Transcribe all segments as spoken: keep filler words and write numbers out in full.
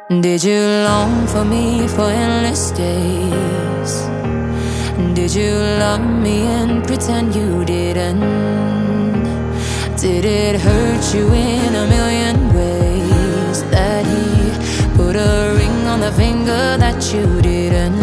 Did you long for me for endless days? Did you love me and pretend you didn't? Did it hurt you in a million ways that he put a ring on the finger that you didn't?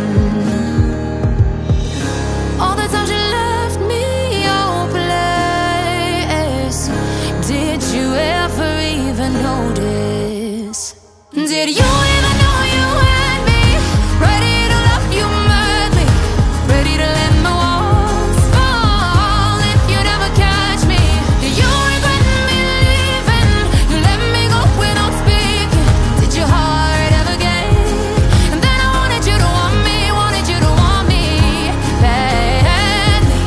All the times you left me hopeless, did you ever even notice? Did you even know you had me ready to love you madly, ready to let my walls fall if you never catch me? Did you regret me leaving? You let me go without speaking. Did your heart ever gave? And then I wanted you to want me, wanted you to want me badly.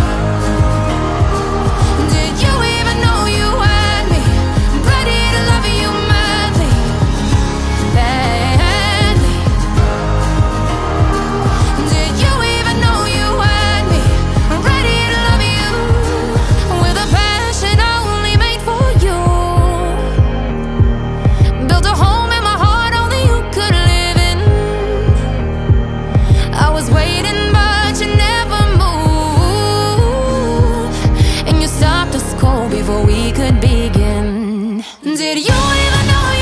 Did you even know you had me ready to love you madly? Before we could begin, did you even know